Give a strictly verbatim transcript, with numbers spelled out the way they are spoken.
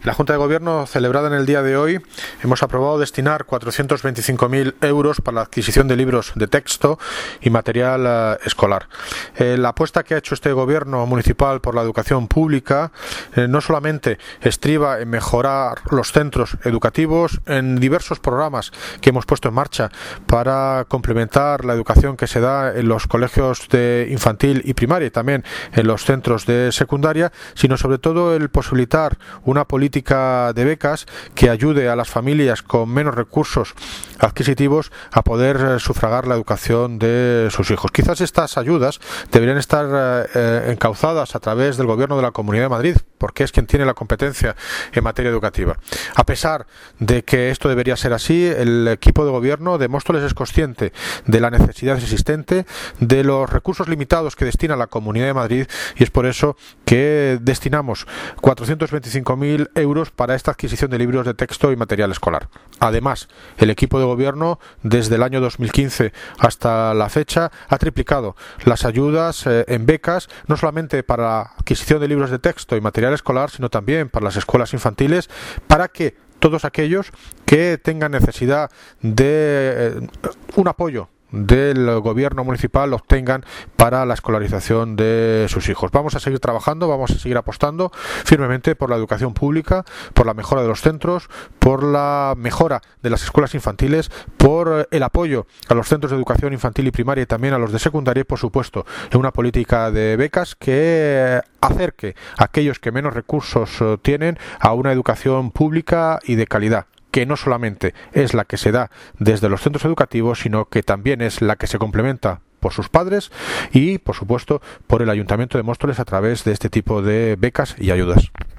La Junta de Gobierno, celebrada en el día de hoy, hemos aprobado destinar cuatrocientos veinticinco mil euros para la adquisición de libros de texto y material eh, escolar. Eh, la apuesta que ha hecho este Gobierno municipal por la educación pública eh, no solamente estriba en mejorar los centros educativos en diversos programas que hemos puesto en marcha para complementar la educación que se da en los colegios de infantil y primaria y también en los centros de secundaria, sino sobre todo el posibilitar una política de becas que ayude a las familias con menos recursos adquisitivos a poder sufragar la educación de sus hijos. Quizás estas ayudas deberían estar eh, encauzadas a través del Gobierno de la Comunidad de Madrid, porque es quien tiene la competencia en materia educativa. A pesar de que esto debería ser así, el equipo de Gobierno de Móstoles es consciente de la necesidad existente, de los recursos limitados que destina la Comunidad de Madrid, y es por eso que destinamos cuatrocientos veinticinco mil euros para esta adquisición de libros de texto y material escolar. Además, el equipo de Gobierno, desde el año dos mil quince hasta la fecha, ha triplicado las ayudas eh, en becas, no solamente para la adquisición de libros de texto y material escolar, sino también para las escuelas infantiles, para que todos aquellos que tengan necesidad de eh, un apoyo del gobierno municipal obtengan para la escolarización de sus hijos. Vamos a seguir trabajando, vamos a seguir apostando firmemente por la educación pública, por la mejora de los centros, por la mejora de las escuelas infantiles, por el apoyo a los centros de educación infantil y primaria y también a los de secundaria y, por supuesto, en una política de becas que acerque a aquellos que menos recursos tienen a una educación pública y de calidad, que no solamente es la que se da desde los centros educativos, sino que también es la que se complementa por sus padres y, por supuesto, por el Ayuntamiento de Móstoles a través de este tipo de becas y ayudas.